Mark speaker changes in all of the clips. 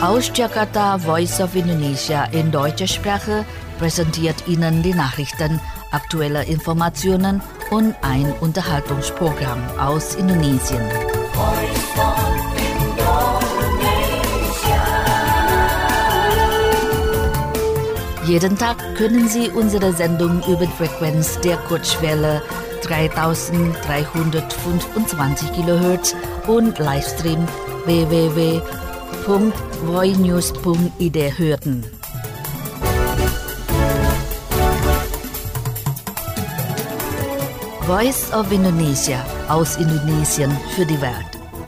Speaker 1: Aus Jakarta, Voice of Indonesia in deutscher Sprache präsentiert Ihnen die Nachrichten, aktuelle Informationen und ein Unterhaltungsprogramm aus Indonesien. Jeden Tag können Sie unsere Sendung über die Frequenz der Kurzwelle 3325 kHz und Livestream www.voinews.id hören. Voice of Indonesia aus Indonesien für die Welt.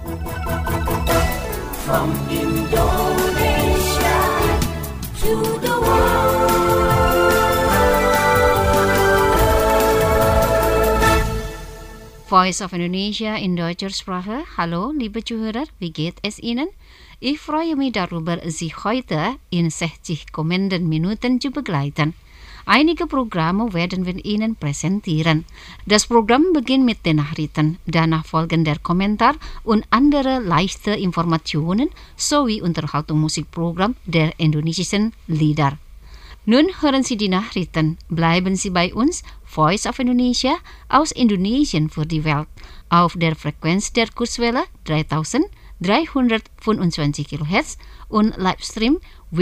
Speaker 2: From Indonesia to the world.
Speaker 3: Voice of Indonesia in deutscher Sprache. Hallo, liebe Zuhörer, wie geht es Ihnen? Ich freue mich darüber, Sie heute in 60 kommenden Minuten zu begleiten. Einige Programme werden wir Ihnen präsentieren. Das Programm beginnt mit den Nachrichten, danach folgen der Kommentar und andere leichte Informationen sowie Unterhaltungsmusikprogramm der indonesischen Lieder. Nun hören Sie die Nachrichten. Bleiben Sie bei uns, Voice of Indonesia aus Indonesien für die Welt, auf der Frequenz der Kurzwelle 3325 kHz und Livestream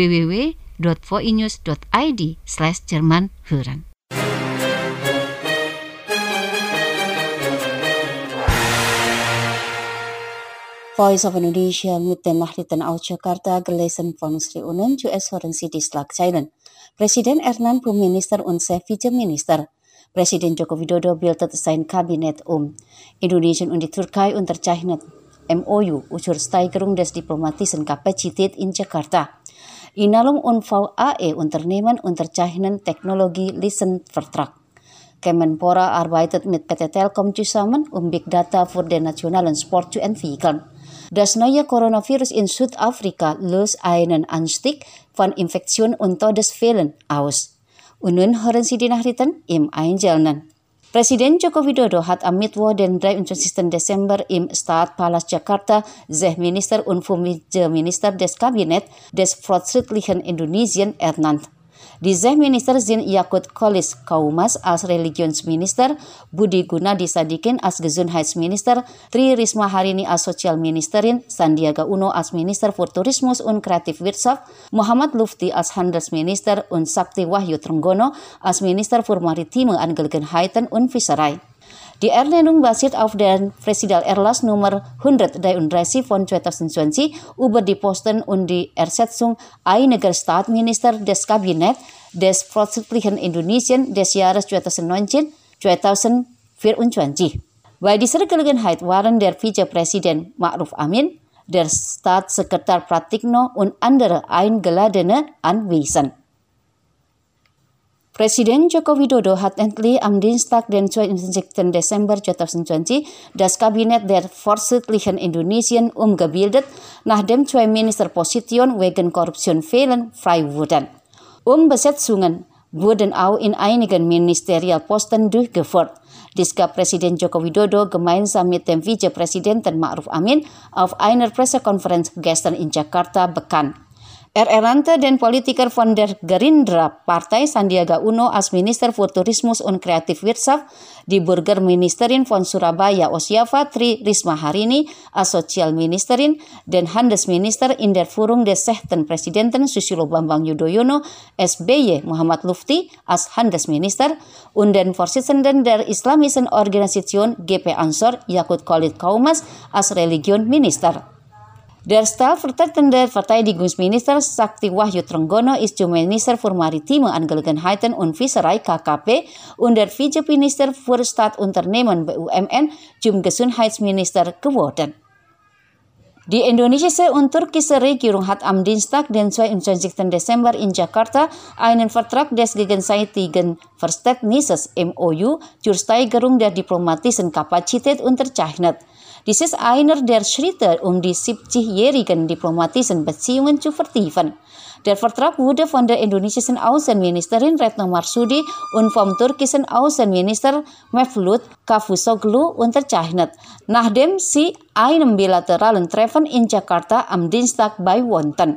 Speaker 3: www.voinews.id/Jerman hören.
Speaker 4: Voice of Indonesia mit den Nachrichten aus Jakarta gelesen von Sri Unen, US hören Sie die Schlagzeilen. Presiden Erdogan, Premierminister und Vizeminister. Presiden Joko Widodo bildet sein Kabinett um. Indonesien und die Türkei unterzeichnet MOU zur Steigerung des diplomatischen Kapazität in Jakarta. Inalum und VAE-Unternehmen unterzeichnen Technologie-Lizenvertrag. Kemenpora arbeitet mit PT Telkom zusammen, Big Data für den nationalen Sport zu entwickeln. Das neue Coronavirus in Südafrika löst einen Anstieg von Infektionen und Todesfällen aus. Und nun hören Sie die Nachrichten im Einzelnen. Presiden Joko Widodo hat am Mittwoch, den 23. Dezember im Stadtpalast Jakarta, Minister und Vizeminister des Kabinetts des Fortschrittlichen Indonesien ernannt. Die Minister sind Yakut Kolis Kaumas als Religionsminister, Budi Gunadi Sadikin als Gesundheitsminister, Tri Risma Harini als Sozialministerin, Sandiaga Uno als Minister für Tourismus und Kreativwirtschaft, Muhammad Lufti als Handelsminister und Sakti Wahyu Trenggono als Minister für Maritime Angelegenheiten und Fischerei. Die Ernennung basiert auf der Präsidialerlass Nummer 133 von 2020 über die Posten und die Ersetzung einiger Staatsminister des Kabinetts des Fortschrittlichen Indonesien des Jahres 2019-2024. Bei dieser Gelegenheit waren der Vizepräsident Ma'ruf Amin, der Staatssekretär Pratikno und andere Eingeladene anwesend. Presiden Joko Widodo hat endlich am Dienstag, den 22. Dezember 2020, das Kabinett der Fortschrittlichen Indonesien umgebildet, nachdem 2 Ministerpositionen wegen Korruptionsfällen frei wurden. Umbesetzungen wurden auch in einigen Ministerialposten durchgeführt. Dies gab Presiden Joko Widodo gemeinsam mit dem Vizepräsidenten Ma'ruf Amin auf einer Pressekonferenz gestern in Jakarta bekannt. Er ernannte den Politiker von der Gerindra-Partei Sandiaga Uno als Minister für Tourismus und Kreativwirtschaft, die Bürgerministerin von Surabaya Osjawa Tri Risma Harini als Sozialministerin, den Handelsminister in der Führung des 6. Präsidenten Susilo Bambang Yudhoyono SBY Muhammad Lufti als Handelsminister und den Vorsitzenden der islamischen Organisation GP Ansor Yakut Kolis Kaumas als Religionsminister. Der stellvertretende Verteidigungsminister Sakti Wahyu Trenggono ist zum Minister für Maritime Angelegenheiten und Fischerei KKP und der Vizeminister für Stadtunternehmen BUMN zum Gesundheitsminister geworden. Die indonesische und türkische Regierung hat am Dienstag, den 22. Dezember in Jakarta, einen Vertrag des gegenseitigen Verständnisses MOU zur Steigerung der diplomatischen Kapazität unterzeichnet. Dies ist einer der Schritte, um die 70-jährigen diplomatischen Beziehungen zu vertiefen. Der Vertrag wurde von der indonesischen Außenministerin Retno Marsudi und vom türkischen Außenminister Mevlut Cavusoglu unterzeichnet, nachdem sie einem bilateralen Treffen in Jakarta am Dienstag beiwohnten.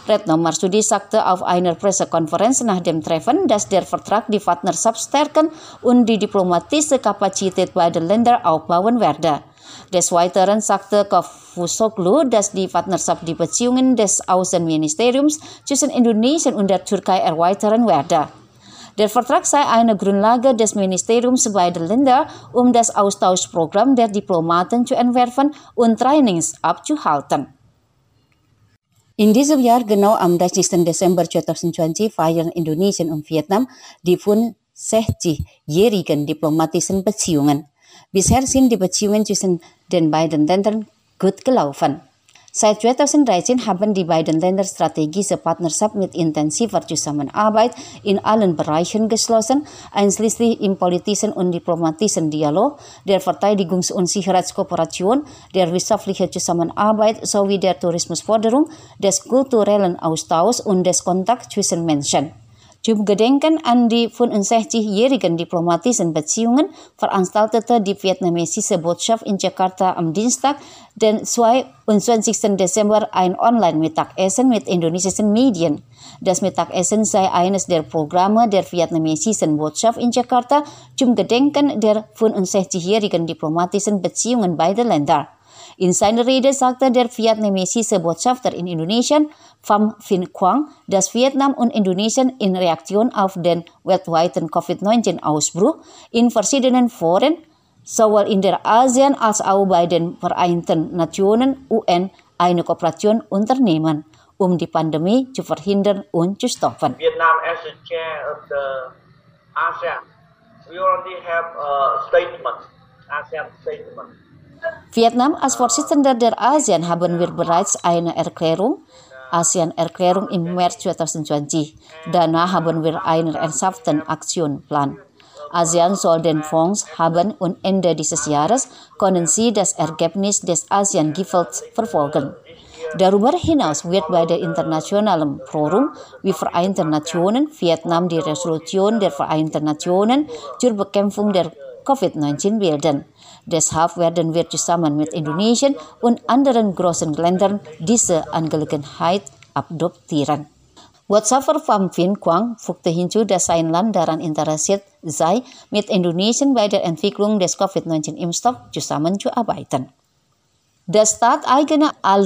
Speaker 4: Retno Marsudi sagte auf einer Pressekonferenz nach dem Treffen, dass der Vertrag die Partnerschaft stärken und die diplomatische Kapazität beider Länder aufbauen werde. Des Weiteren sagte Cavusoglu, dass die Partnerschaft die Beziehungen des Außenministeriums zwischen Indonesien und der Türkei erweitern werde. Der Vertrag sei eine Grundlage des Ministeriums beider Länder, um das Austauschprogramm der Diplomaten zu entwerfen und Trainings abzuhalten. In diesem Jahr, genau am 30. Desember 2020, feiern Indonesien und Vietnam die 65-jährigen diplomatischen Beziehungen. Bisher sind die Beziehungen zwischen den beiden Ländern gut gelaufen. Seit 2013 haben die beiden Länder strategische Partnerschaft mit intensiver Zusammenarbeit in allen Bereichen geschlossen, einschließlich im politischen und diplomatischen Dialog, der Verteidigungs- und Sicherheitskooperation, der wirtschaftlichen Zusammenarbeit sowie der Tourismusförderung, des kulturellen Austauschs und des Kontakts zwischen Menschen. Zum Gedenken an die 65-jährigen diplomatischen Beziehungen veranstaltete die vietnamesische Botschaft in Jakarta am Dienstag, den 22. Dezember, ein Online-Mittagessen mit indonesischen Medien. Das Mittagessen sei eines der Programme der vietnamesischen Botschaft in Jakarta zum Gedenken der 65-jährigen diplomatischen Beziehungen beider Länder. In seiner Rede sagte der vietnamesische Botschafter in Indonesien, Pham Vinh Quang, dass Vietnam und Indonesien in Reaktion auf den weltweiten Covid-19-Ausbruch in verschiedenen Foren, sowohl in der ASEAN als auch bei den Vereinten Nationen UN, eine Kooperation unternehmen, um die Pandemie zu verhindern und zu stoppen.
Speaker 5: Vietnam as the chair of the ASEAN, we already have a statement, ASEAN statement.
Speaker 4: Vietnam als Vorsitzender der ASEAN haben wir bereits eine Erklärung, ASEAN-Erklärung im März 2020. Danach haben wir einen ernsthaften Aktionsplan. ASEAN soll den Fonds haben und Ende dieses Jahres können sie das Ergebnis des ASEAN-Gipfels verfolgen. Darüber hinaus wird bei der internationalen Forum wie Vereinten Nationen Vietnam die Resolution der Vereinten Nationen zur Bekämpfung der Covid-19 bilden. Deshalb werden wir zusammen mit Indonesien und anderen großen Ländern diese Angelegenheit adoptieren. Botschafter Pham Vinh Quang fügte hinzu, dass sein Land daran interessiert sei, mit Indonesien bei der Entwicklung des Covid-19-Impfstoffs zusammenzuarbeiten. Das staateigene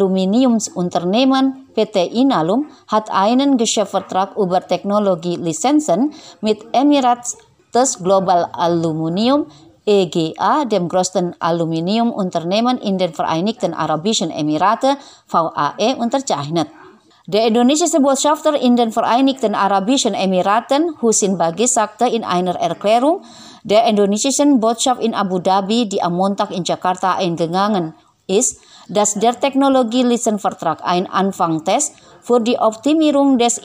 Speaker 4: Aluminiumsunternehmen PT Inalum hat einen Geschäftsvertrag über Technologielizenzen mit Emirates Global Aluminium EGA, dem größten Aluminiumunternehmen in den Vereinigten Arabischen Emiraten, VAE, unterzeichnet. Der indonesische Botschafter in den Vereinigten Arabischen Emiraten, Husin Bagis, sagte in einer Erklärung der indonesischen Botschaft in Abu Dhabi, die am Montag in Jakarta eingegangen ist, dass der Technologielizenvertrag ein Anfangstest für die Optimierung des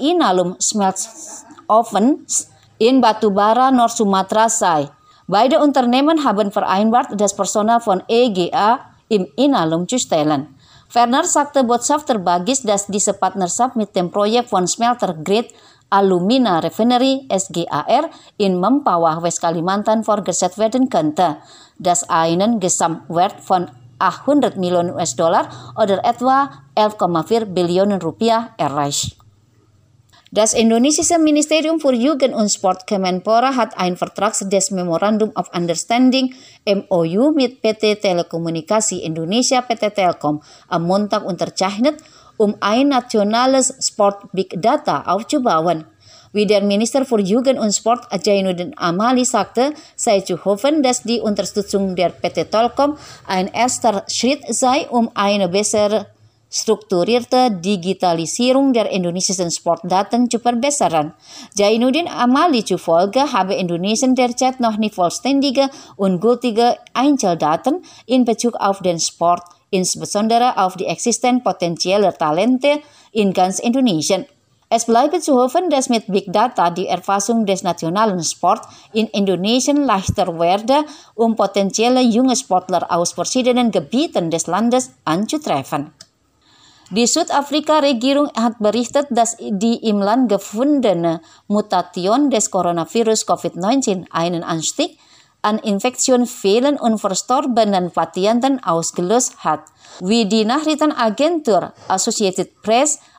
Speaker 4: Inalum-Smeltofens in Batubara, Nord-Sumatra sei. Beide Unternehmen haben vereinbart, das Personal von EGA im Inalum zu stellen. Ferner sagte Botschafter Bagis, dass diese Partnerschaft mit dem Projekt von Smelter Grade Alumina Refinery SGAR in Mempawah, West-Kalimantan fortgesetzt werden könnte, das einen Gesamtwert von 800 Millionen US-Dollar oder etwa 11,4 Billionen Rupiah erreicht. Das indonesische Ministerium für Jugend und Sport Kemenpora hat ein Vertragsdes Memorandum of Understanding MOU mit PT Telekommunikasi Indonesia PT Telkom am Montag unterzeichnet, um ein nationales Sport Big Data aufzubauen. Wie der Minister für Jugend und Sport Zainuddin Amali sagte, sei zu hoffen, dass die Unterstützung der PT Telkom ein erster Schritt sei, um eine bessere strukturierte Digitalisierung der indonesischen Sportdaten zu verbessern. Zainuddin Amali zufolge habe Indonesien derzeit noch nicht vollständige und gültige Einzeldaten in Bezug auf den Sport, insbesondere auf die Existenz potenzieller Talente in ganz Indonesien. Es bleibe zu hoffen, dass mit Big Data die Erfassung des nationalen Sports in Indonesien leichter werde, um potenzielle junge Sportler aus verschiedenen Gebieten des Landes anzutreffen. Die Südafrika-Regierung hat berichtet, dass die im Land gefundene Mutation des Coronavirus Covid-19 einen Anstieg an Infektionsfällen und verstorbenen Patienten ausgelöst hat. Wie die Nachrichtenagentur Associated Press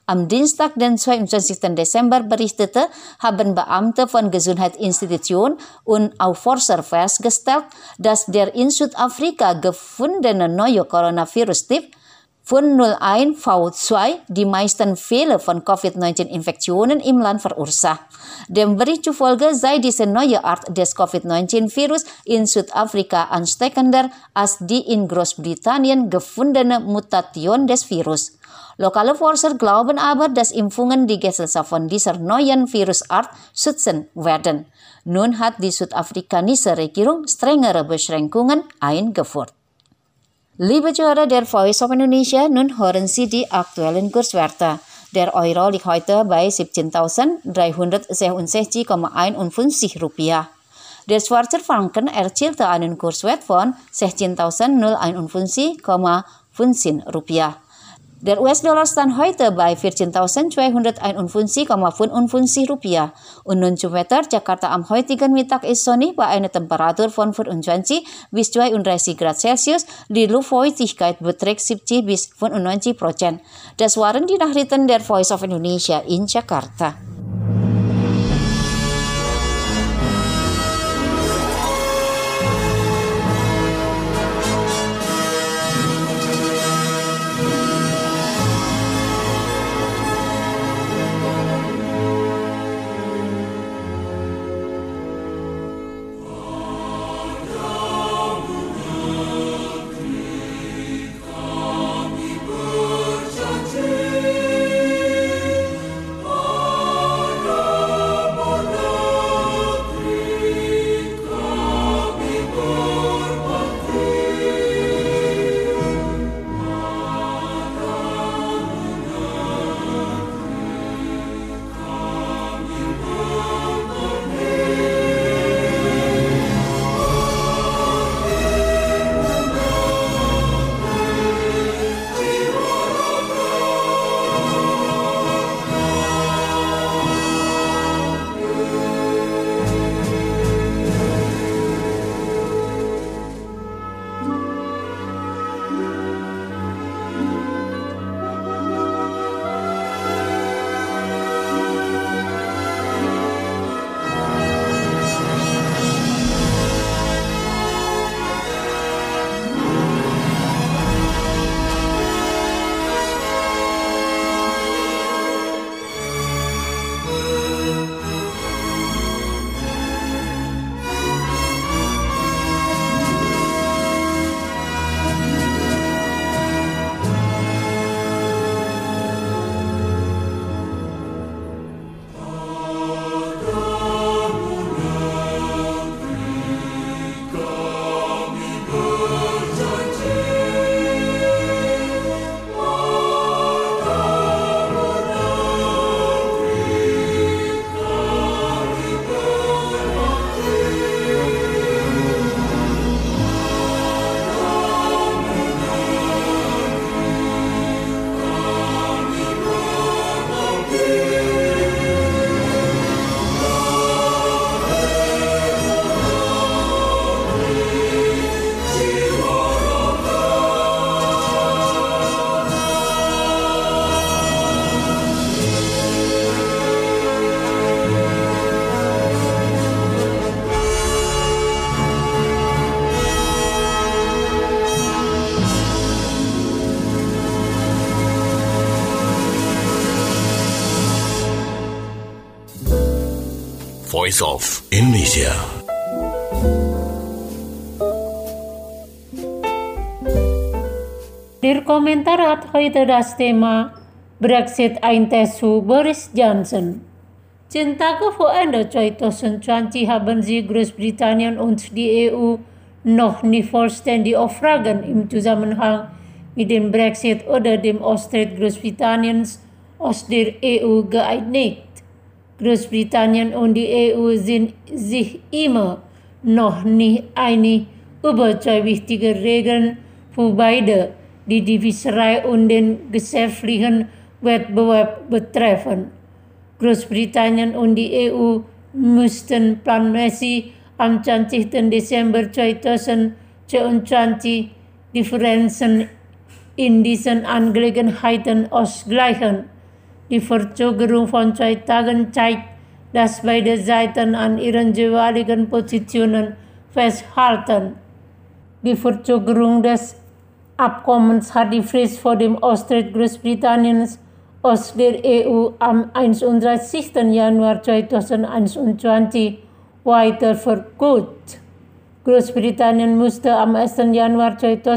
Speaker 4: Am Dienstag, den 22. Dezember, berichtete, haben Beamte von Gesundheitsinstitution und Aufforster festgestellt, dass der in Südafrika gefundene neue Coronavirus-Typ von 01V2 die meisten Fälle von Covid-19-Infektionen im Land verursacht. Dem Bericht zufolge sei diese neue Art des Covid-19-Virus in Südafrika ansteckender als die in Großbritannien gefundene Mutation des Virus. Lokale Forscher glauben aber, dass Impfungen die Gesellschaft von dieser neuen Virusart schützen werden. Nun hat die südafrikanische Regierung strengere Beschränkungen eingeführt. Liebe Zuhörer der Voice of Indonesia, nun hören Sie die aktuellen Kurswerte. Der Euro liegt heute bei 17.366,51 Rupiah. Der Schweizer Franken erzielte einen Kurswert von 16.051,15 Rupiah. Der US-Dollar stand heute bei 14.251,55 Rupiah. Und nun zum Wetter. Jakarta am heutigen Mittag ist sonnig bei einer Temperatur von 24 bis 32 Grad Celsius. Die Luftfeuchtigkeit beträgt 70 bis 95%. Das waren die Nachrichten der Voice of Indonesia in Jakarta.
Speaker 6: Voice of Indonesia.
Speaker 7: Der Kommentar hat heute das Thema Brexit eintesu Boris Johnson. Cinta Ende 2020 haben sie Großbritannien und die EU noch nie vollständig auf Fragen im Zusammenhang mit dem Brexit oder dem Austritt Großbritanniens aus der EU geeinigt. Großbritannien und die EU sind sich immer noch nicht einig über zwei wichtige Regeln für beide, die die Fischerei und den geschäftlichen Wettbewerb betreffen. Großbritannien und die EU müssten planmäßig am 20. Dezember 2022 Differenzen in diesen Angelegenheiten ausgleichen. die Verzögerung von 2 Tagen zeigt, dass beide Seiten an ihren jeweiligen Positionen festhalten. Die Verzögerung des Abkommens hat die Frist vor dem Austritt Großbritanniens aus der EU am 31. Januar 2021 weiter verkürzt. Großbritannien musste am 1. Januar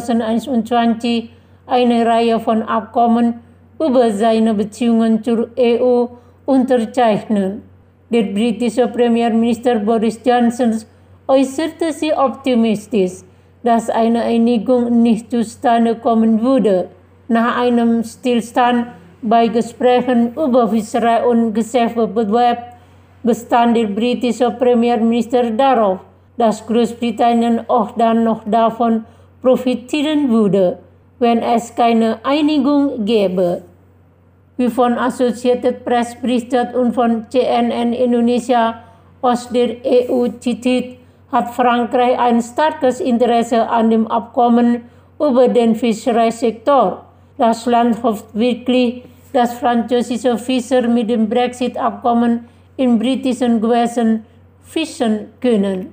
Speaker 7: 2021 eine Reihe von Abkommen über seine Beziehungen zur EU unterzeichnen. Der britische Premierminister Boris Johnson äußerte sich optimistisch, dass eine Einigung nicht zustande kommen würde. Nach einem Stillstand bei Gesprächen über Fischerei und Geschäftswettbewerb bestand der britische Premierminister darauf, dass Großbritannien auch dann noch davon profitieren würde, wenn es keine Einigung gäbe. Wie von Associated Press berichtet und von CNN Indonesia aus der EU zitiert, hat Frankreich ein starkes Interesse an dem Abkommen über den Fischereisektor. Das Land hofft wirklich, dass französische Fischer mit dem Brexit-Abkommen in britischen Gewässern fischen können.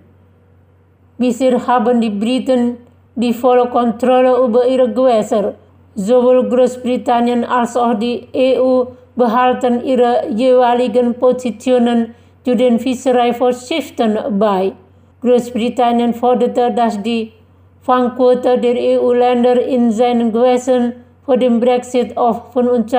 Speaker 7: Bisher haben die Briten die volle Kontrolle über ihre Gewässer. Sowohl Großbritannien als auch die EU behalten ihre jeweiligen Positionen zu den Fischereivorschriften bei. Großbritannien forderte, dass die Fangquote der EU-Länder in seinen Gewässern vor dem Brexit auf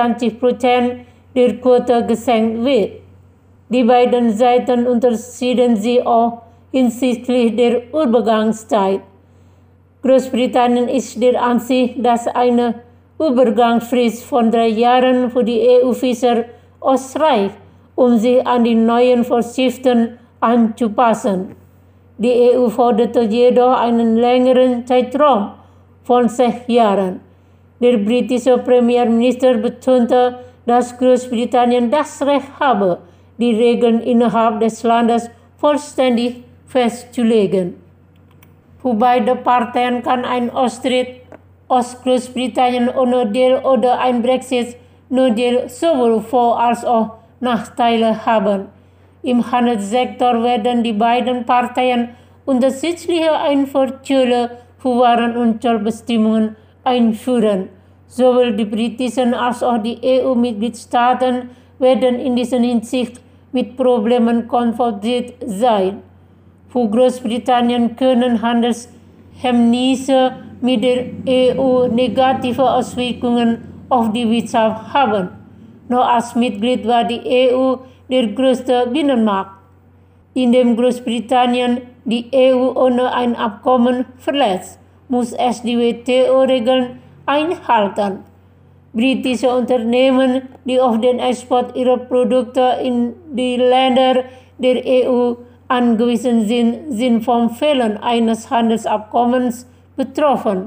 Speaker 7: 25% der Quote gesenkt wird. Die beiden Seiten unterschieden sich auch hinsichtlich der Übergangszeit. Großbritannien ist der Ansicht, dass eine Übergangsfrist von 3 Jahren für die EU-Fischer ausreicht, um sich an die neuen Vorschriften anzupassen. Die EU forderte jedoch einen längeren Zeitraum von 6 Jahren. Der britische Premierminister betonte, dass Großbritannien das Recht habe, die Regeln innerhalb des Landes vollständig festzulegen. Für beide Parteien kann ein Austritt aus Großbritannien ohne Deal oder ein Brexit no Deal sowohl Vor- als auch Nachteile haben. Im Handelssektor werden die beiden Parteien unterschiedliche Einfuhrzölle für Waren und Zollbestimmungen einführen. Sowohl die britischen als auch die EU-Mitgliedstaaten werden in dieser Hinsicht mit Problemen konfrontiert sein. Für Großbritannien können Handelshemmnisse mit der EU negative Auswirkungen auf die Wirtschaft haben. Nur als Mitglied war die EU der größte Binnenmarkt. Indem Großbritannien die EU ohne ein Abkommen verlässt, muss es die WTO-Regeln einhalten. Britische Unternehmen, die auf den Export ihrer Produkte in die Länder der EU angewiesen sind vom Fehlen eines Handelsabkommens betroffen.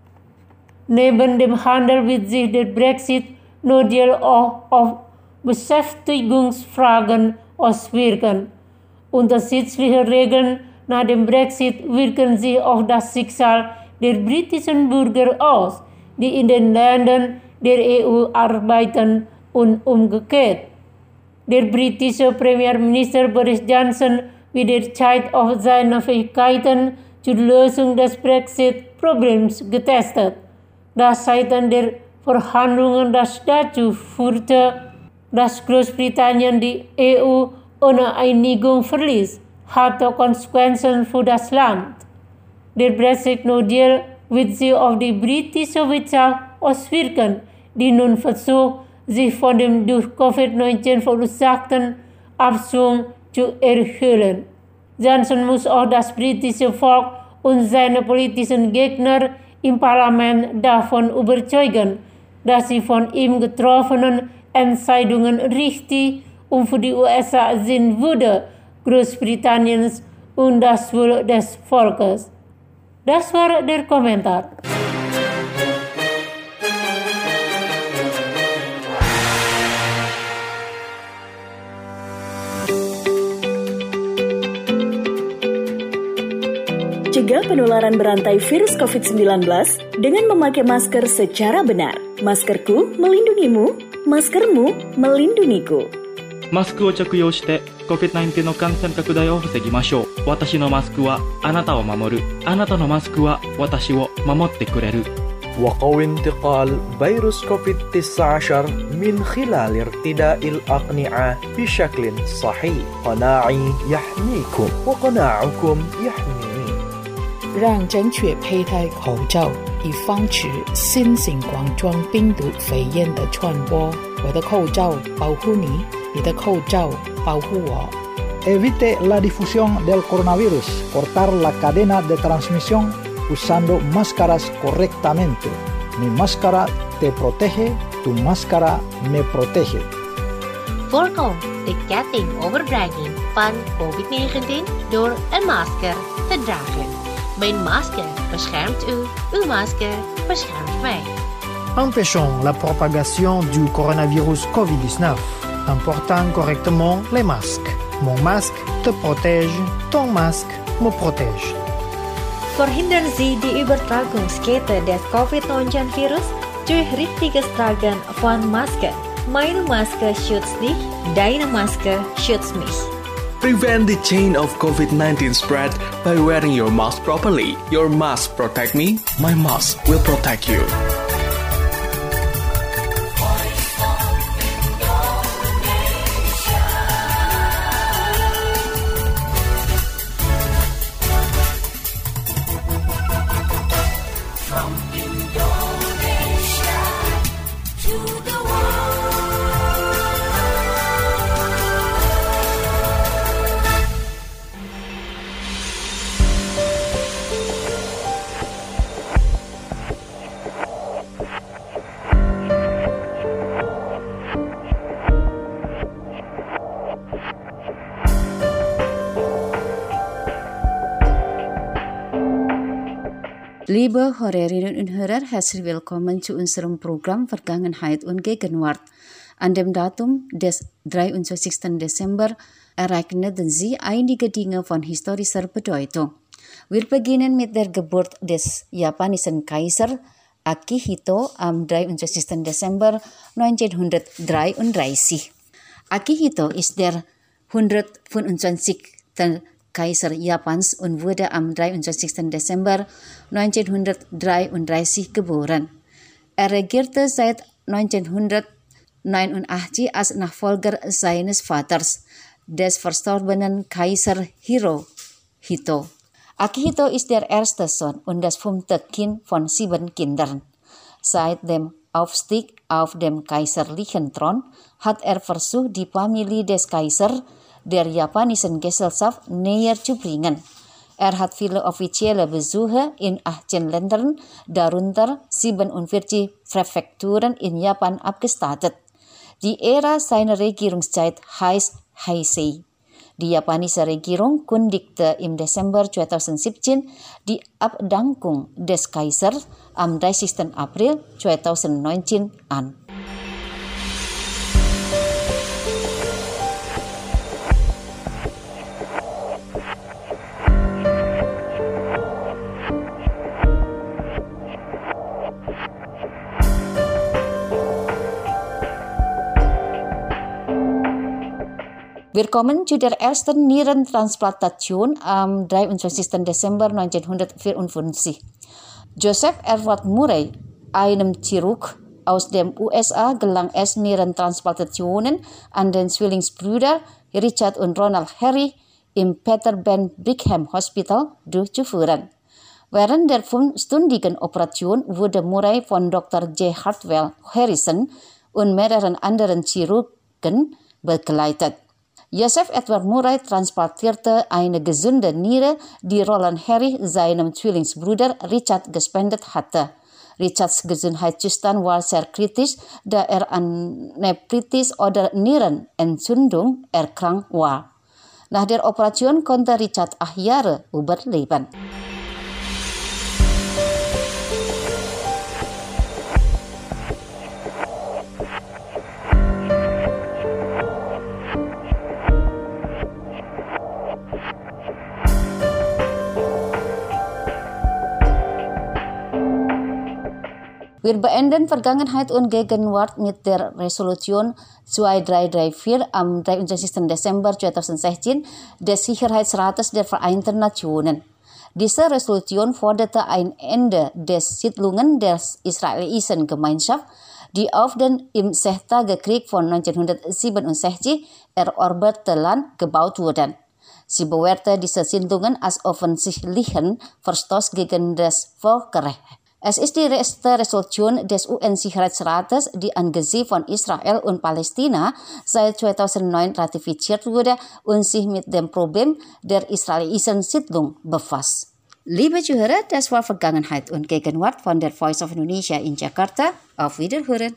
Speaker 7: Neben dem Handel wird sich der Brexit no Deal auch auf Beschäftigungsfragen auswirken. Unterschiedliche Regeln nach dem Brexit wirken sich auf das Schicksal der britischen Bürger aus, die in den Ländern der EU arbeiten und umgekehrt. Der britische Premierminister Boris Johnson wird derzeit auf seine Fähigkeiten zur Lösung des Brexit-Problems getestet. Das Scheitern der Verhandlungen, das dazu führte, dass Großbritannien die EU ohne Einigung verließ, hatte Konsequenzen für das Land. Der Brexit-No-Deal wird sich auf die britische Wirtschaft auswirken, die nun versucht, sich von dem durch Covid-19 verursachten Abschwung zu erholen. Johnson muss auch das britische Volk und seine politischen Gegner im Parlament davon überzeugen, dass die von ihm getroffenen Entscheidungen richtig und für die USA sind würde, Großbritanniens und das Wohl des Volkes. Das war der Kommentar.
Speaker 8: Cegah mencegah penularan berantai virus COVID-19 dengan memakai masker secara benar. Maskerku melindungimu, maskermu melindungiku.
Speaker 9: マスクを着用して COVID-19 の感染拡大を防ぎましょう。私のマスクはあなたを守る。あなたのマスクは私を守ってくれる。
Speaker 10: وقوي انتقال فيروس كوفيد-19 من خلال ارتداء الأقنعة بشكل صحيح. قناعي يحميكم وقناعكم يحميني.
Speaker 11: 让正确佩戴口罩，以防止新型冠状病毒肺炎的传播。我的口罩保护你，你的口罩保护我。
Speaker 12: Evite la difusión del coronavirus. Cortar la cadena de transmisión usando máscaras correctamente. Mi máscara te protege, tu máscara me protege.
Speaker 13: Voorkom de ketting overbrenging van COVID-19 door een masker te dragen. Mijn masker beschermt u, uw masker beschermt mij.
Speaker 14: Empêchons la propagation du coronavirus COVID-19 en portant correctement les masques. Mon masque te protège, ton masque me protège.
Speaker 15: Verhindern Sie die Übertragungskette des Covid-19-Virus durch richtiges Tragen von Maske. Meine Maske schützt dich, deine Maske schützt mich.
Speaker 16: Prevent the chain of COVID-19 spread by wearing your mask properly. Your mask protect me, my mask will protect you.
Speaker 4: Liebe Hörerinnen und Hörer, herzlich willkommen zu unserem Programm Vergangenheit und Gegenwart. An dem Datum des 23. Dezember ereigneten sie einige Dinge von historischer Bedeutung. Wir beginnen mit der Geburt des japanischen Kaisers Akihito am 23. Dezember 1933. Akihito ist der 125. Kaiser Japans und wurde am 23. Dezember 1933 geboren. Er regierte seit 1989 als Nachfolger seines Vaters, des verstorbenen Kaiser Hirohito. Akihito ist der erste Sohn und das 5. Kind von 7 Kindern. Seit dem Aufstieg auf dem kaiserlichen Thron hat er versucht, die Familie des Kaisers der japanischen Gesellschaft näher zu bringen. Er hat viele offizielle Besuche in 18 Ländern, darunter 47 Präfekturen in Japan abgestattet. Die Ära seiner Regierungszeit heißt Heisei. Die japanische Regierung kündigte im Dezember 2017 die Abdankung des Kaisers am 30. April 2019 an. Wir kommen zu der ersten Nierentransplantation am 23. Dezember 1954. Joseph Edward Murray, einem Chirurg aus den USA, gelang es, Nierentransplantationen an den Zwillingsbrüder Richard und Ronald Harry im Peter Ben Brigham Hospital durchzuführen. Während der 5-stündigen Operation wurde Murray von Dr. J. Hartwell Harrison und mehreren anderen Chirurgen begleitet. Joseph Edward Murray transplantierte eine gesunde Niere, die Roland Harry seinem Zwillingsbruder Richard gespendet hatte. Richards Gesundheitszustand war sehr kritisch, da er an Nephritis oder Nierenentzündung erkrankt war. Nach der Operation konnte Richard 8 Jahre überleben. Wir beenden Vergangenheit und Gegenwart mit der Resolution 2334 am 23. Desember 2016 des Sicherheitsrates der Vereinten Nationen. Diese Resolution forderte ein Ende des Siedlungen der israelischen Gemeinschaft, die auf den im Sechstagekrieg von 1967 eroberten Land gebaut wurden. Sie bewertete diese Siedlungen als offensichtlichen Verstoß gegen das Völkerrecht. Es ist die erste Resolution des UN-Sicherheitsrates, die angesichts von Israel und Palästina seit 2009 ratifiziert wurde und sich mit dem Problem der israelischen Siedlung befasst. Liebe Zuhörer, das war Vergangenheit und Gegenwart von der Voice of Indonesia in Jakarta. Auf Wiederhören.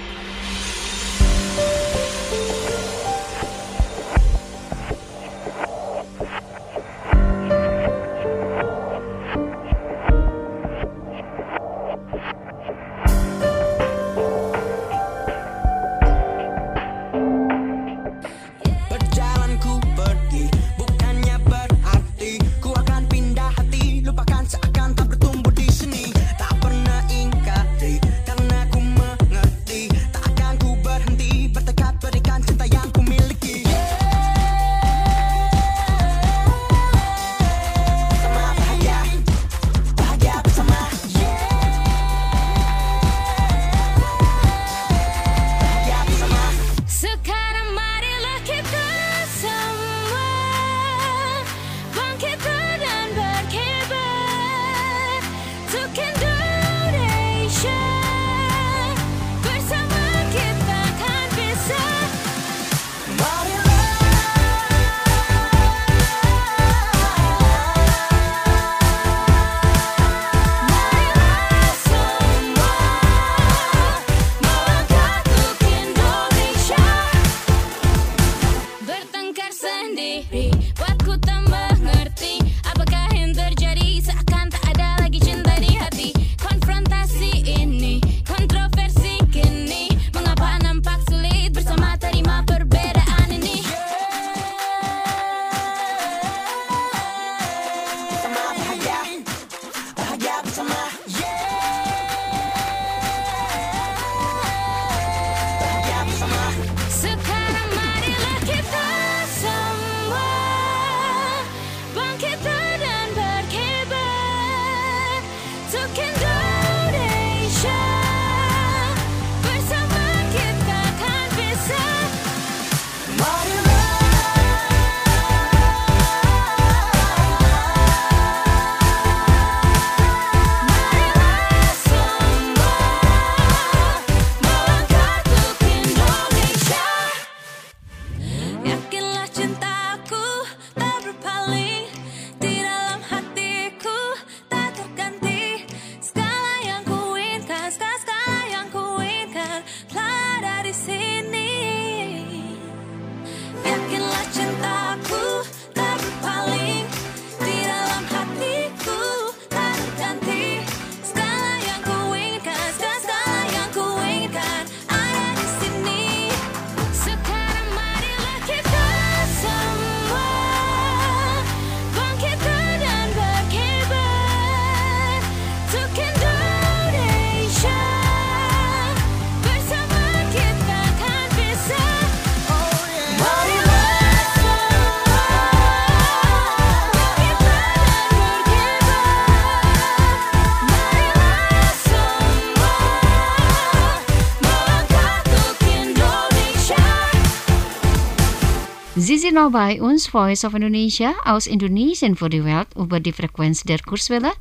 Speaker 3: Sie sind noch bei uns, Voice of Indonesia, aus Indonesien für die Welt über die Frequenz der Kurzwelle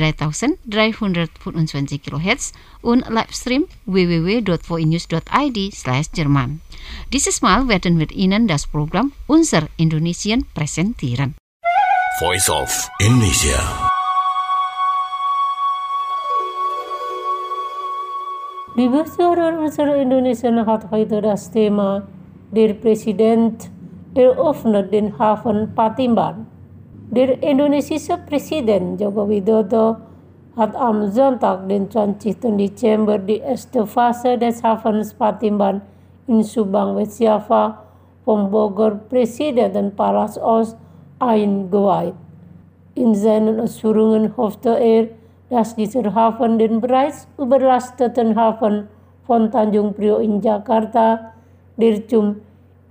Speaker 3: 3325 kHz und Livestream www.voinews.id/Jerman. Dieses Mal werden wir Ihnen das Programm Unser Indonesien präsentieren.
Speaker 6: Voice of Indonesia.
Speaker 7: Die Besluran Unsur Indonesia hat heute das Thema Der Präsident eröffnet den Hafen Patimban. Der indonesische Präsident Joko Widodo hat am Sonntag, den 20. Dezember, die erste Phase des Hafens Patimban in Subang, West Java vom Bogor Präsidentenpalast aus eingeweiht. In seinen Ausführungen hoffte er, dass dieser Hafen den bereits überlasteten Hafen von Tanjung Priok in Jakarta, der zum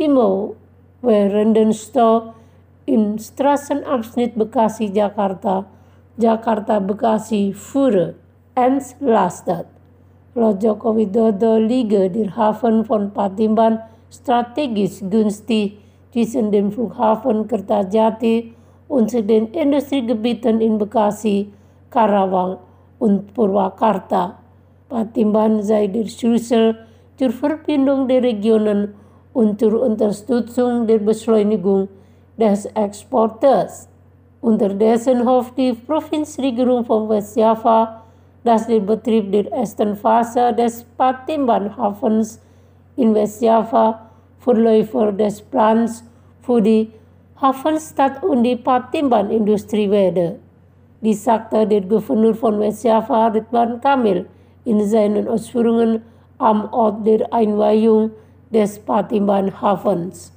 Speaker 7: immerwährenden Stau im Straßenabschnitt Bekasi-Jakarta, Jakarta-Bekasi fuhr, entlastet. Laut Joko Widodo liege der Hafen von Patimban strategisch günstig zwischen dem Flughafen Kertajati und den Industriegebieten in Bekasi, Karawang und Purwakarta. Patimban sei der Schlüssel zur Verbindung der Regionen und zur Unterstützung der Beschleunigung des Exportes. Unterdessen hofft die Provinzregierung von Westjava, dass der Betrieb der ersten Phase des Patimban-Hafens in Westjava Vorläufer des Plans für die Hafenstadt und die Patimban-Industrie werde. Dies sagte der Gouverneur von Westjava, Ridwan Kamil, in seinen Ausführungen am Ort der Einweihung des Patimban-Hafens.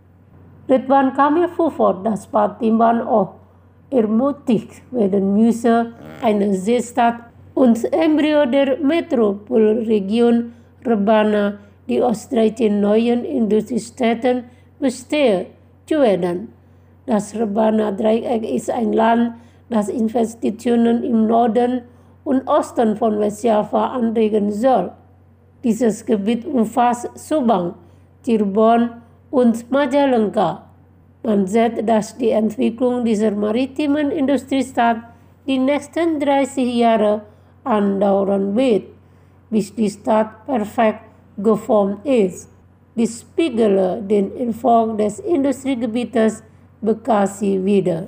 Speaker 7: Ridwan Kamil fuhr fort, dass Patimban auch ermutigt werden müsse, eine Seestadt und Embryo der Metropolregion Rebana, die aus 13 neuen Industriestädten bestehe, zu werden. Das Rebana-Dreieck ist ein Land, das Investitionen im Norden und Osten von Westjava anregen soll. Dieses Gebiet umfasst Subang, Cirebon und Majalengka. Man sieht, dass die Entwicklung dieser maritimen Industriestadt die nächsten 30 Jahre andauern wird, bis die Stadt perfekt geformt ist. Dies spiegele den Erfolg des Industriegebietes Bekasi wider.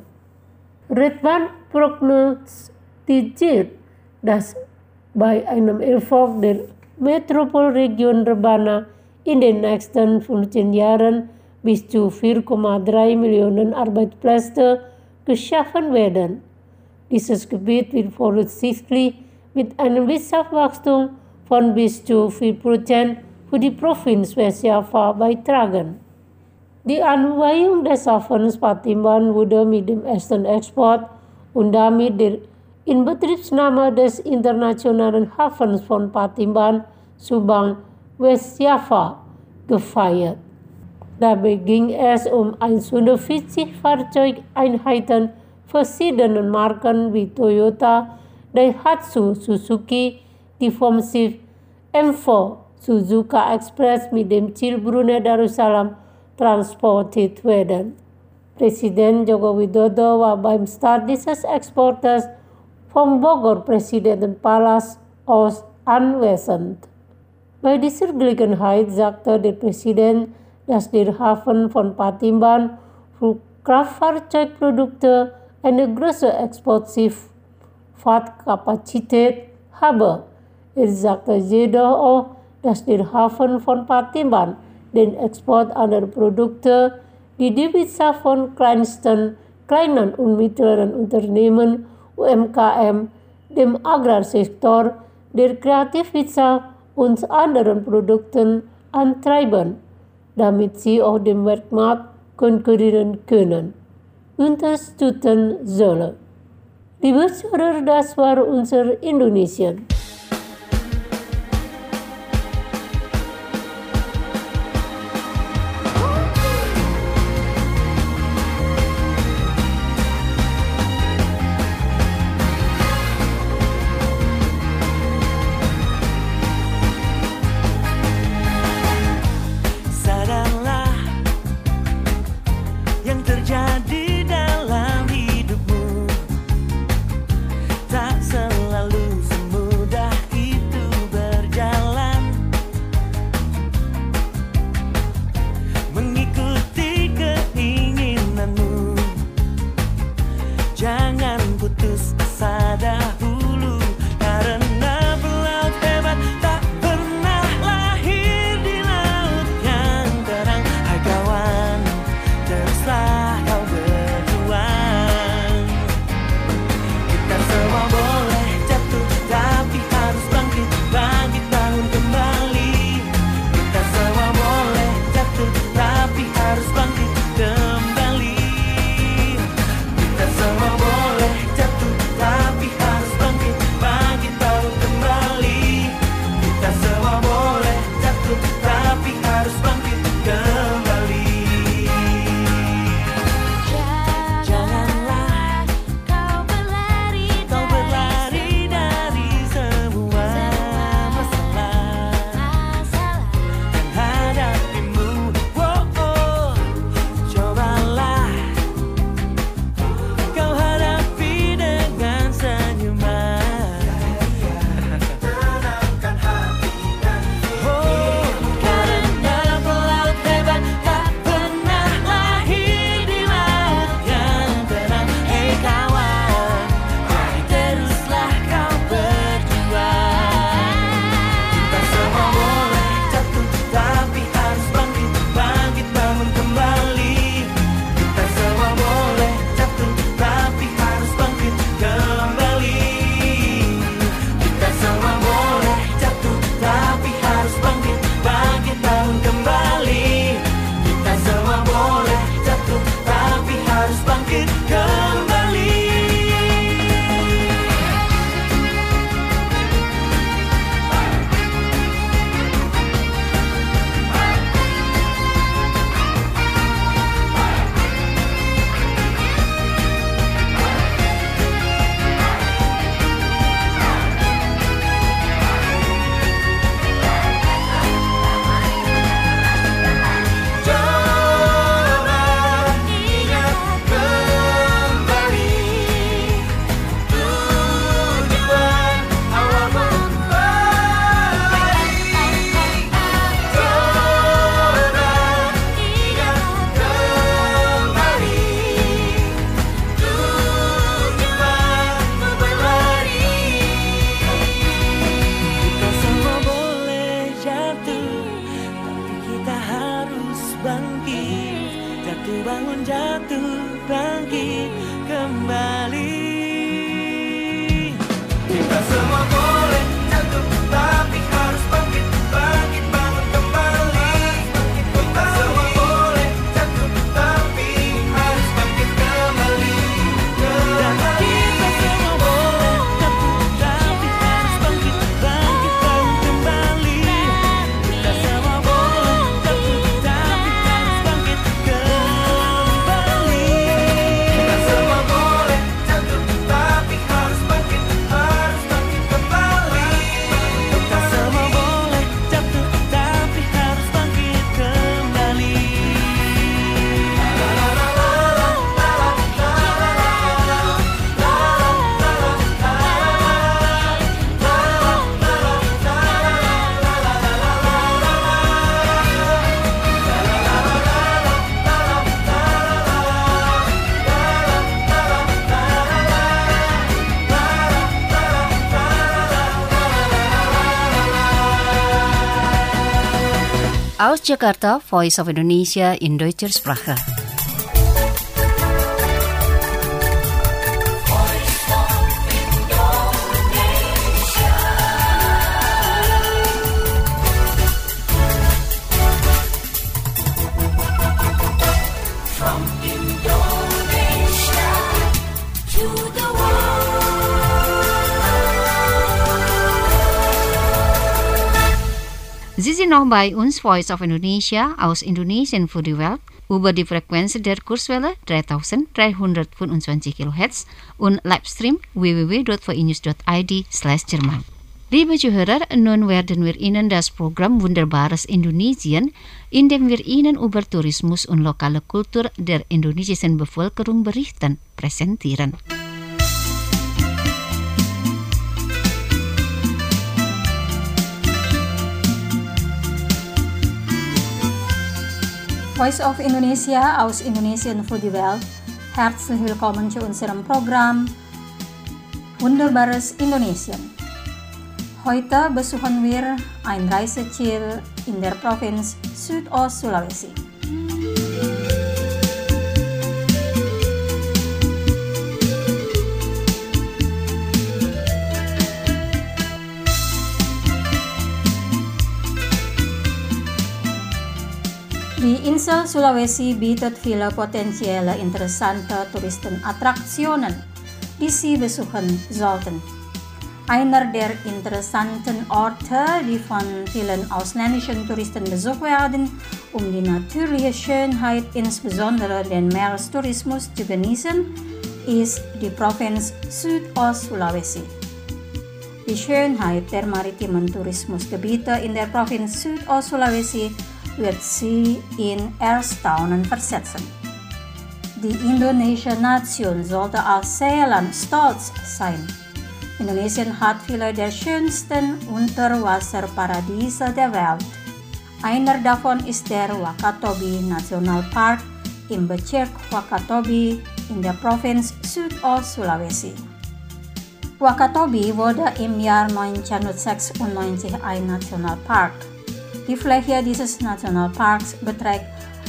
Speaker 7: Ridwan prognostiziert, dass bei einem Erfolg der Metropolregion Rebana in den nächsten 15 Jahren bis zu 4,3 Millionen Arbeitsplätze geschaffen werden. Dieses Gebiet wird voraussichtlich mit einem Wirtschaftswachstum von bis zu 4% für die Provinz Westjava beitragen. Die Anweihung des Hafens Patimban wurde mit dem ersten Export und damit der Inbetriebsnahme des internationalen Hafens von Patimban, Subang, Westjava gefeiert. Dabei ging es um 140 Fahrzeugeinheiten verschiedenen Marken wie Toyota, Daihatsu, Suzuki, die vom Schiff MV Suzuka Express mit dem Ziel Brunei Darussalam transportiert werden. Präsident Joko Widodo war beim Start dieses Exportes vom Bogor Präsidentenpalast aus anwesend. Bei dieser Gelegenheit sagte der Präsident, dass der Hafen von Patimban für Kraftfahrzeugprodukte eine große Exportkapazität habe. Er sagte jedoch auch, dass der Hafen von Patimban den Export anderer Produkte, die Wirtschaft von kleinen und mittleren Unternehmen, UMKM, dem Agrarsektor, der Kreativwirtschaft und anderen Produkten antreiben, damit sie auf dem Weltmarkt konkurrieren können, unterstützen solle. Liebe Zuhörer, das war unser Indonesien.
Speaker 2: Tak selalu semudah
Speaker 4: Aus Jakarta, Voice of Indonesia in Deutscher Sprache.
Speaker 3: Sie sind noch bei uns, Voice of Indonesia, aus Indonesien für die Welt, über die Frequenz der Kurzwelle 3325 kHz und Livestream www.voinews.id/Jerman. Liebe Zuhörer, nun werden wir Ihnen das Programm Wunderbares Indonesien, in dem wir Ihnen über Tourismus und lokale Kultur der indonesischen Bevölkerung berichten, präsentieren.
Speaker 17: Voice of Indonesia aus Indonesien für die Welt. Herzlich willkommen zu unserem Programm Wunderbares Indonesien. Heute besuchen wir ein Reiseziel in der Provinz Südost-Sulawesi. Die Insel Sulawesi bietet viele potenzielle interessante Touristenattraktionen, die Sie besuchen sollten. Einer der interessanten Orte, die von vielen ausländischen Touristen besucht werden, um die natürliche Schönheit, insbesondere den Meerestourismus, zu genießen, ist die Provinz Südost-Sulawesi. Die Schönheit der maritimen Tourismusgebiete in der Provinz Südost-Sulawesi wird Sie in Erstaunen versetzen. Die indonesische Nation sollte als Seeland stolz sein. Indonesien hat viele der schönsten Unterwasserparadiese der Welt. Einer davon ist der Wakatobi Nationalpark im Bezirk Wakatobi in der Provinz Südost-Sulawesi. Wakatobi wurde im Jahr 1996 ein Nationalpark. Die Fläche dieses Nationalparks beträgt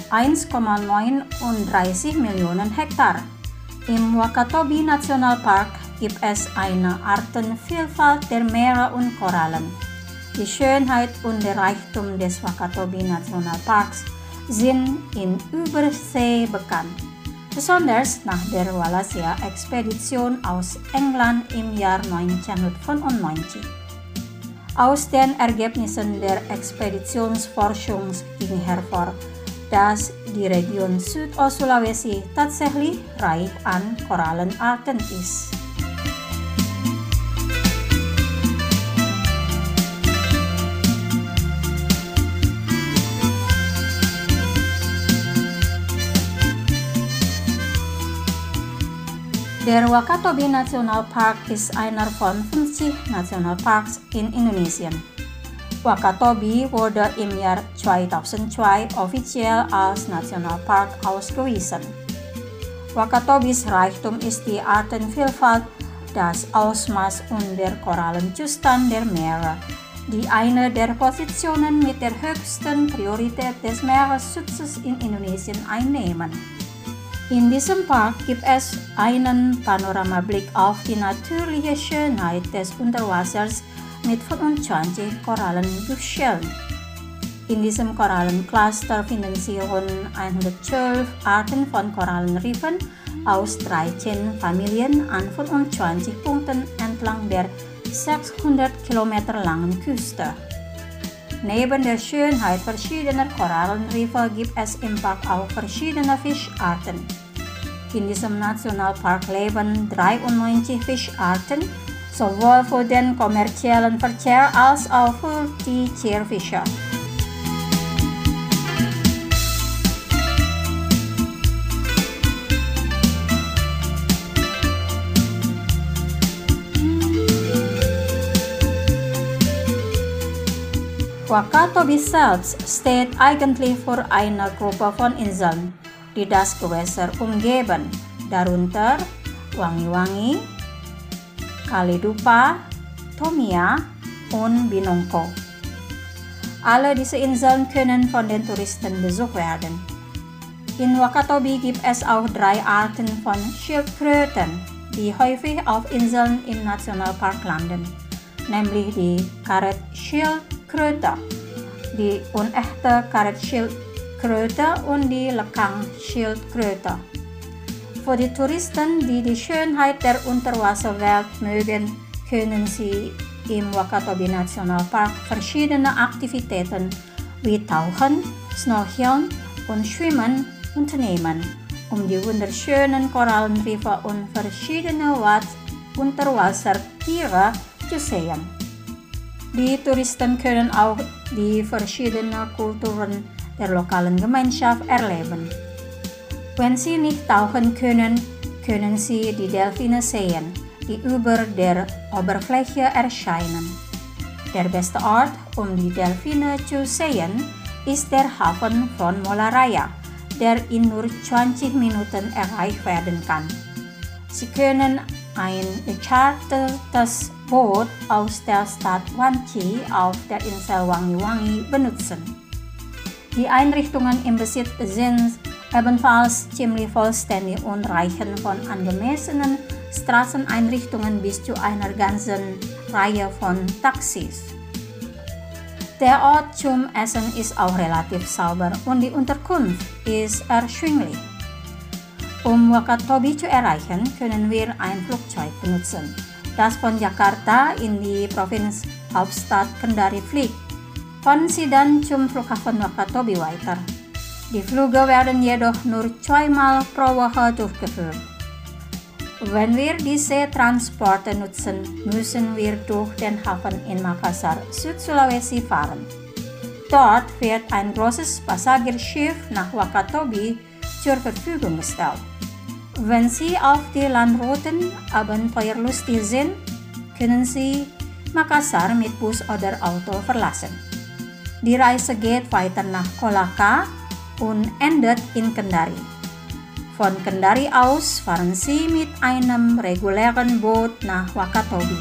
Speaker 17: 1,39 Millionen Hektar. Im Wakatobi Nationalpark gibt es eine Artenvielfalt der Meere und Korallen. Die Schönheit und der Reichtum des Wakatobi Nationalparks sind in Übersee bekannt, besonders nach der Wallacea-Expedition aus England im Jahr 1995. Aus den Ergebnissen der Expeditionsforschung ging hervor, dass die Region Südost-Sulawesi tatsächlich reich an Korallenarten ist. Der Wakatobi Nationalpark ist einer von 50 Nationalparks in Indonesien. Wakatobi wurde im Jahr 2002 offiziell als Nationalpark ausgewiesen. Wakatobis Reichtum ist die Artenvielfalt, das Ausmaß und der Korallenzustand der Meere, die eine der Positionen mit der höchsten Priorität des Meeresschutzes in Indonesien einnehmen. In diesem Park gibt es einen Panoramablick auf die natürliche Schönheit des Unterwassers mit 25 Korallenbüscheln. In diesem Korallencluster finden Sie rund 112 Arten von Korallenriffen aus 13 Familien an 25 Punkten entlang der 600 Kilometer langen Küste. Neben der Schönheit verschiedener Korallenriffe gibt es im Park auch verschiedene Fischarten. In diesem Nationalpark leben 93 Fischarten, sowohl für den kommerziellen Verzehr als auch für die Zierfische. Wakatobi selbst steht eigentlich für eine Gruppe von Inseln, die das Gewässer umgeben, darunter Wangi-Wangi, Kalidupa, Tomia, und Binongko. Alle diese Inseln können von den Touristen besucht werden. In Wakatobi gibt es auch 3 Arten von Schildkröten, die häufig auf Inseln im Nationalpark landen, nämlich die Karetschildkröte, die unechte Karetschildkröte und die Lekangschildkröte. Für die Touristen, die die Schönheit der Unterwasserwelt mögen, können sie im Wakatobi Nationalpark verschiedene Aktivitäten wie Tauchen, Snorcheln und Schwimmen unternehmen, um die wunderschönen Korallenriffe und verschiedene Unterwassertiere zu sehen. Die Touristen können auch die verschiedenen Kulturen der lokalen Gemeinschaft erleben. Wenn sie nicht tauchen können, können sie die Delfine sehen, die über der Oberfläche erscheinen. Der beste Ort, um die Delfine zu sehen, ist der Hafen von Molaraya, der in nur 20 Minuten erreicht werden kann. Sie können ein gechartertes Boot aus der Stadt Wanchi auf der Insel Wangi-Wangi benutzen. Die Einrichtungen im Besitz sind ebenfalls ziemlich vollständig und reichen von angemessenen Straßeneinrichtungen bis zu einer ganzen Reihe von Taxis. Der Ort zum Essen ist auch relativ sauber und die Unterkunft ist erschwinglich. Um Wakatobi zu erreichen, können wir ein Flugzeug benutzen, das von Jakarta in die Provinzhauptstadt Kendari fliegt. Fahren Sie dann zum Flughafen Wakatobi weiter. Die Flüge werden jedoch nur 2-mal pro Woche durchgeführt. Wenn wir diese Transporte nutzen, müssen wir durch den Hafen in Makassar, Südsulawesi fahren. Dort wird ein großes Passagierschiff nach Wakatobi zur Verfügung gestellt. Wenn Sie auf die Landrouten abenteuerlustig sind, können Sie Makassar mit Bus oder Auto verlassen. Die Reise geht weiter nach Kolaka und endet in Kendari. Von Kendari aus fahren Sie mit einem regulären Boot nach Wakatobi.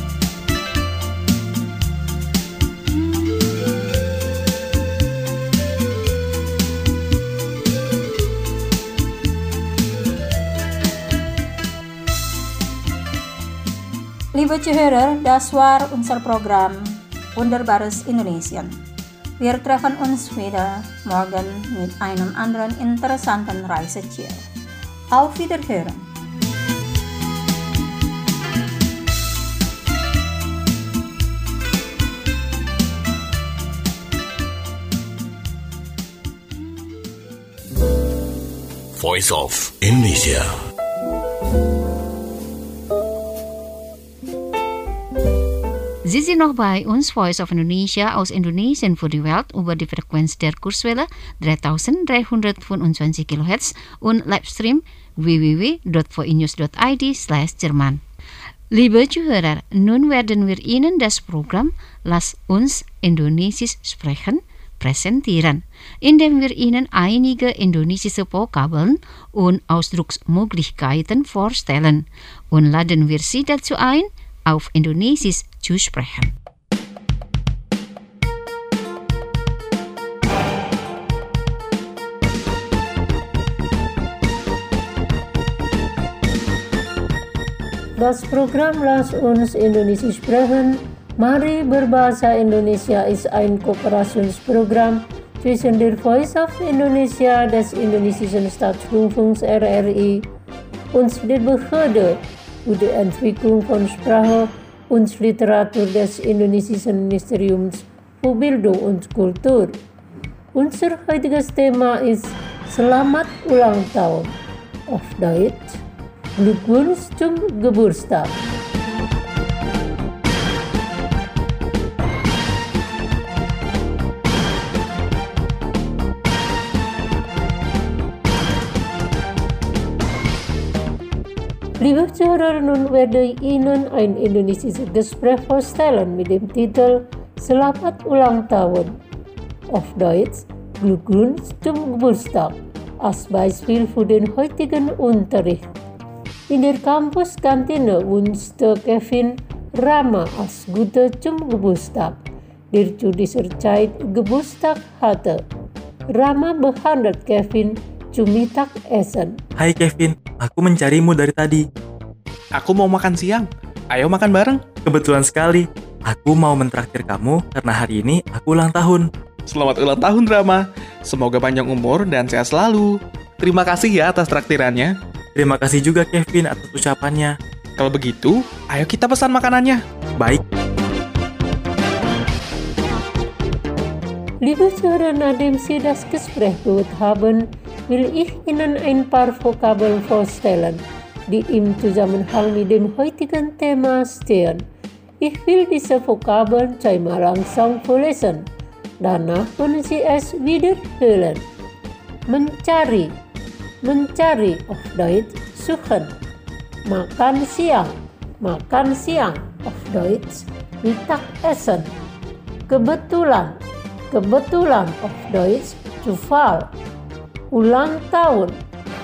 Speaker 17: Liebe Zuhörer, das war unser Programm Wunderbares Indonesien. Wir treffen uns wieder morgen mit einem anderen interessanten Reiseziel. Auf Wiederhören!
Speaker 6: Voice of Indonesia.
Speaker 3: Sie sind noch bei uns, Voice of Indonesia aus Indonesien für die Welt über die Frequenz der Kurzwelle 3325 kHz und Livestream www.voinews.id/Jerman. Liebe Zuhörer, nun werden wir Ihnen das Programm Lass uns Indonesisch sprechen präsentieren, indem wir Ihnen einige indonesische Vokabeln und Ausdrucksmöglichkeiten vorstellen und laden wir Sie dazu ein, auf Indonesisch zu sprechen.
Speaker 7: Das Programm Lass uns Indonesisch sprechen, Mari berbahasa Indonesia ist ein Kooperationsprogramm zwischen der Voice of Indonesia des indonesischen Staatsrundfunks RRI und der Behörde für die Entwicklung von Sprache und Literatur des indonesischen Ministeriums für Bildung und Kultur. Unser heutiges Thema ist Selamat Ulang Tahun, auf Deutsch Glückwunsch zum Geburtstag. Liebe Zuhörer, nun werde ich Ihnen ein indonesisches Gespräch vorstellen mit dem Titel Selamat Ulang Tahun, auf Deutsch Glückwunsch zum Geburtstag, als Beispiel für den heutigen Unterricht. In der Campuskantine wünschte Kevin Rama als Gute zum Geburtstag. dir dieser Zeit Geburtstag hatte. Rama behandelt Kevin zum Mittagessen.
Speaker 9: Hai Kevin, aku mencarimu dari tadi.
Speaker 16: Aku mau makan siang. Ayo makan bareng.
Speaker 9: Kebetulan sekali, aku mau mentraktir kamu karena hari ini aku ulang tahun.
Speaker 16: Selamat ulang tahun, Rama. Semoga panjang umur dan sehat selalu. Terima kasih ya atas traktirannya.
Speaker 9: Terima kasih juga Kevin atas ucapannya.
Speaker 16: Kalau begitu, ayo kita pesan makanannya.
Speaker 9: Baik.
Speaker 7: Liebe Zuhörer, nachdem Sie das Gespräch gehört haben, will ich Ihnen ein paar Vokabeln vorstellen, die im Zusammenhang mit dem heutigen Thema stehen. Ich will diese Vokabeln zweimal langsam vorlesen. Danach können Sie es wiederholen. Mencari, mencari auf Deutsch suchen. Makan siang auf Deutsch Mittagessen. Kebetulan, kebetulan auf Deutsch Zufall. Ulang tahun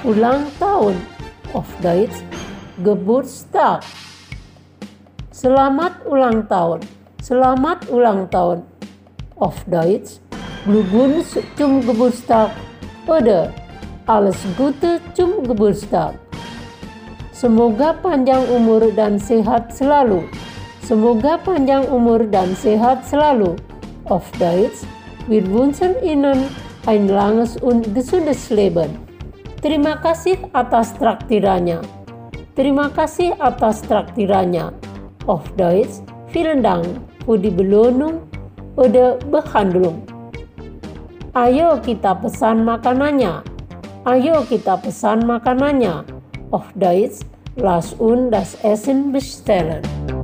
Speaker 7: auf Deutsch Geburtstag. Selamat ulang tahun auf Deutsch Glückwunsch zum Geburtstag oder Alles Gute zum Geburtstag. Semoga panjang umur dan sehat selalu. Semoga panjang umur dan sehat selalu. Auf Deutsch, wir wünschen Ihnen ein langes und gesundes Leben. Terima kasih atas traktirannya. Terima kasih atas traktirannya. Auf Deutsch, vielen Dank für die Belohnung oder Behandlung. Ayo kita pesan makanannya. Ayo kita pesan makanannya. Auf Deutsch, lass uns das Essen bestellen.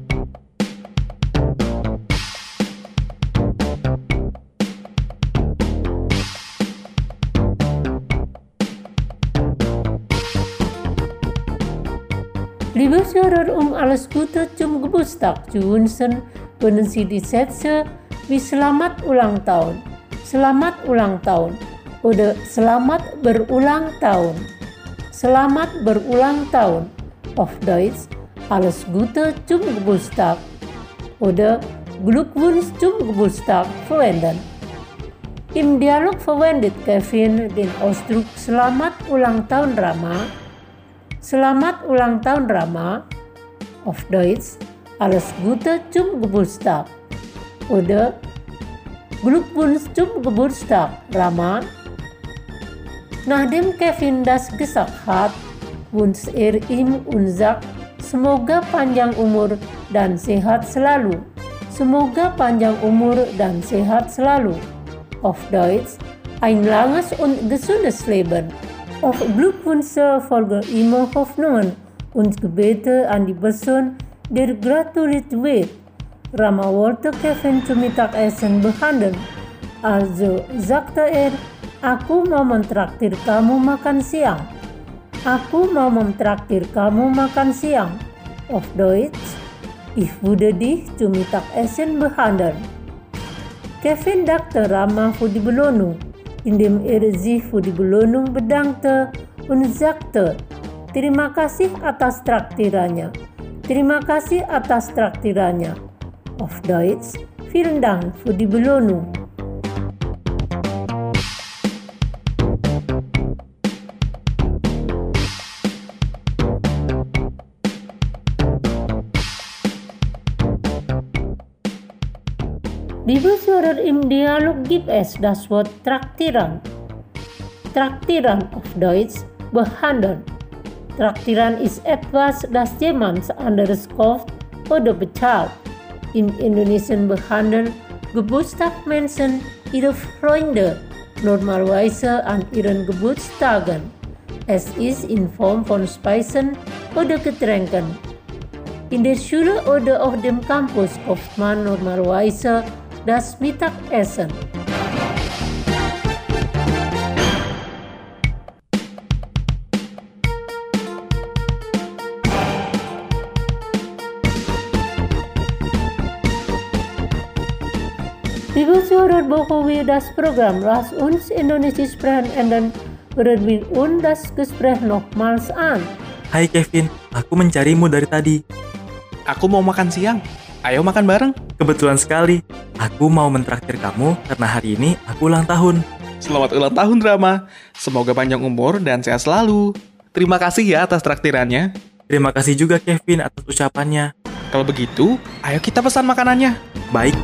Speaker 7: Liebe Zuhörer, alles Gute zum Geburtstag zu wünschen, können Sie die Sätze wie Selamat ulang tahun, Selamat ulang tahun oder Selamat berulang tahun. Selamat berulang tahun. Auf Deutsch, alles Gute zum Geburtstag oder Glückwunsch zum Geburtstag verwenden. Im Dialog verwendet Kevin den Ausdruck Selamat ulang tahun Rama. Selamat ulang tahun Rama. Auf Deutsch, alles Gute zum Geburtstag oder Glückwunsch zum Geburtstag Rama. Nachdem Kevin das gesagt hat, wünscht ihm und sagt, semoga panjang umur dan sehat selalu. Semoga panjang umur dan sehat selalu. Auf Deutsch, ein langes und gesundes Leben. Auf Glückwünsche folgen immer Hoffnungen und Gebete an die Person, der gratuliert wird. Rama wollte Kevin zum Mittagessen behandeln. Also sagte er, aku mau mentraktir kamu makan siang. Aku mau mentraktir kamu makan siang. Auf Deutsch, ich würde dich zum Mittagessen behandeln. Kevin dankte Rama für die Belohnung, indem er sich für die Belohnung bedankte und sagte, terima kasih atas traktirannya. Terima kasih atas traktirannya. Auf Deutsch, vielen Dank für die Belohnung. Liebe Zuhörer, im Dialog gibt es das Wort traktieren. Traktieren auf Deutsch behandeln. Traktieren ist etwas, das jemand anderes kauft oder bezahlt. In Indonesien behandeln Geburtstagsmenschen ihre Freunde normalerweise an ihren Geburtstagen. Es ist in Form von Speisen oder Getränken. In der Schule oder auf dem Campus kauft man normalerweise das Mittagessen. Liebe Zuhörer, bevor wir das Programm Lass uns Indonesisch sprechen enden, hören wir uns das Gespräch nochmals an.
Speaker 9: Hai Kevin, aku mencarimu dari tadi.
Speaker 16: Aku mau makan siang. Ayo makan bareng.
Speaker 9: Kebetulan sekali, Aku mau mentraktir kamu karena hari ini aku ulang tahun.
Speaker 16: Selamat ulang tahun, Rama. Semoga panjang umur dan sehat selalu. Terima kasih ya atas traktirannya.
Speaker 9: Terima kasih juga Kevin atas ucapannya.
Speaker 16: Kalau begitu, ayo kita pesan makanannya.
Speaker 9: Baik.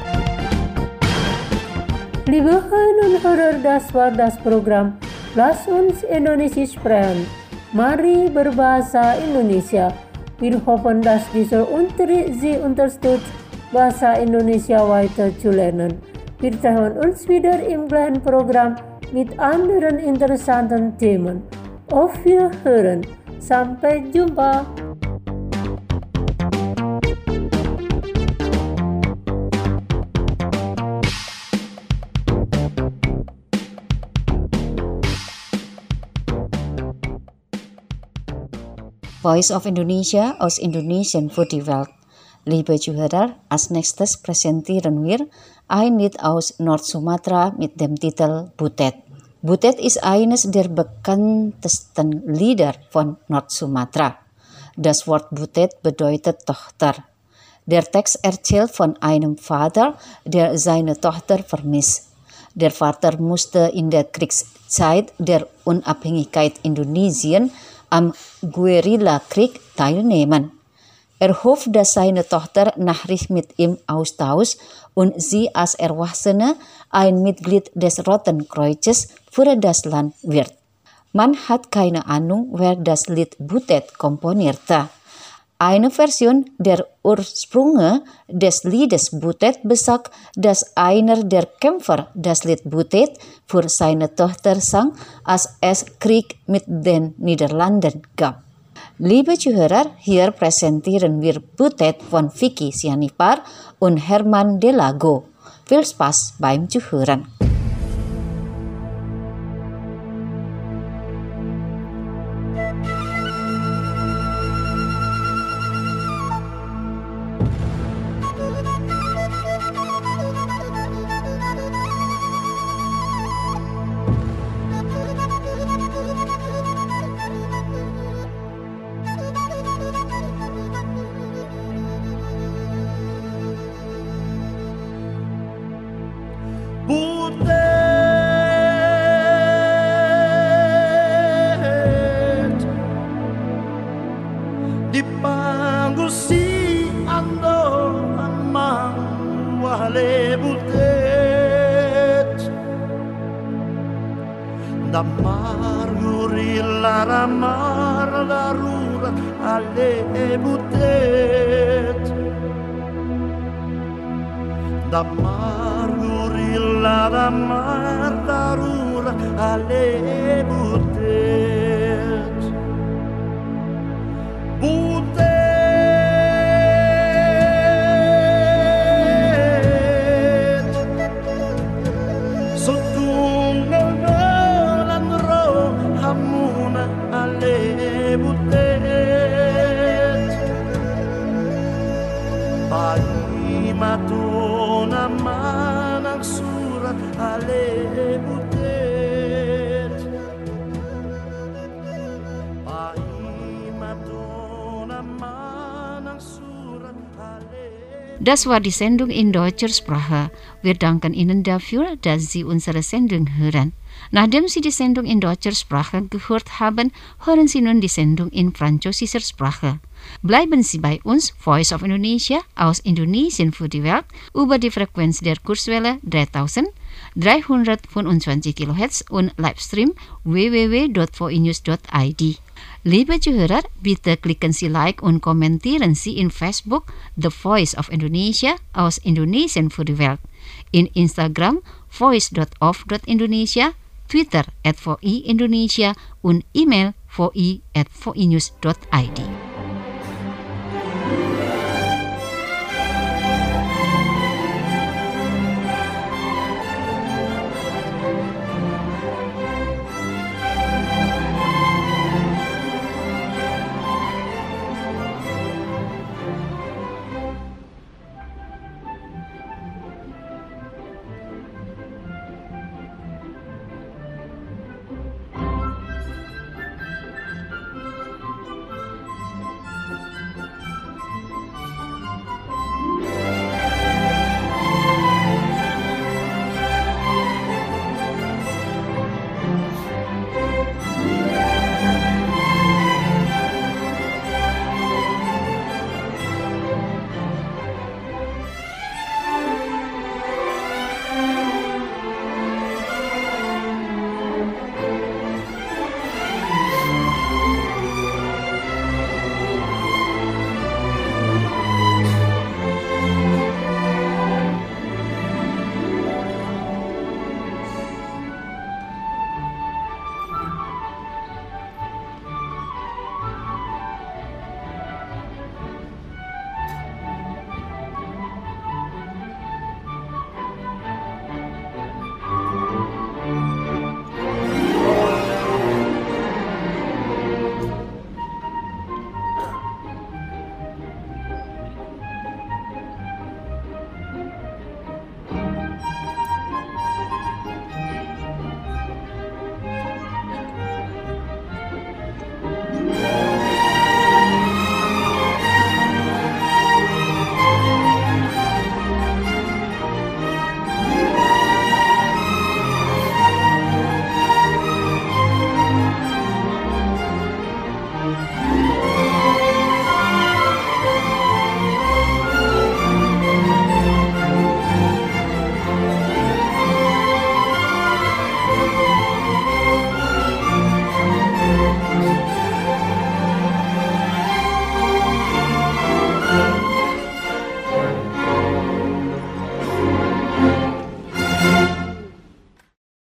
Speaker 7: Liebe Hörerinnen und Hörer, das war das Programm Lass uns Indonesisch sprechen. Mari berbahasa Indonesia. Wir hoffen, dass dieser Unterricht Sie unterstützt, Bahasa Indonesia weiter zu lernen. Wir treffen uns wieder im gleichen Programm mit anderen interessanten Themen. Auf Wiederhören. Sampai jumpa.
Speaker 4: Voice of Indonesia aus Indonesian für die Welt. Liebe Zuhörer, als nächstes präsentieren wir ein Lied aus Nord-Sumatra mit dem Titel Butet. Butet ist eines der bekanntesten Lieder von Nord-Sumatra. Das Wort Butet bedeutet Tochter. Der Text erzählt von einem Vater, der seine Tochter vermisst. Der Vater musste in der Kriegszeit der Unabhängigkeit Indonesien am Guerillakrieg teilnehmen. Er hofft, dass seine Tochter Nachricht mit ihm austauscht und sie als Erwachsene ein Mitglied des Roten Kreuzes für das Land wird. Man hat keine Ahnung, wer das Lied Butet komponierte. Eine Version der Ursprünge des Liedes Butet besagt, dass einer der Kämpfer das Lied Butet für seine Tochter sang, als es Krieg mit den Niederlanden gab. Liebe Zuhörer, hier präsentieren wir Butet von Vicky Sianipar und Herman Delago. Viel Spaß beim Zuhören.
Speaker 2: Damar gurilla ramar darurat ale butet. Damar gurilla ramar darurat ale butet. Butet matuna manang surat ale butet. Matuna manang surat ale.
Speaker 3: Das war die Sendung in deutscher Sprache. Wir danken Ihnen dafür, dass Sie unsere Sendung hören. Nachdem Sie die Sendung in deutscher Sprache gehört haben, hören Sie nun die Sendung in französischer Sprache. Bleiben Sie bei uns, Voice of Indonesia aus Indonesien für die Welt, über die Frequenz der Kurzwelle 3325 kHz und Livestream www.voinews.id. Liebe Zuhörer, bitte klicken Sie Like und kommentieren Sie in Facebook The Voice of Indonesia aus Indonesien für die Welt, in Instagram voice.of.indonesia, Twitter @voindonesia und E-Mail voi@voinews.id.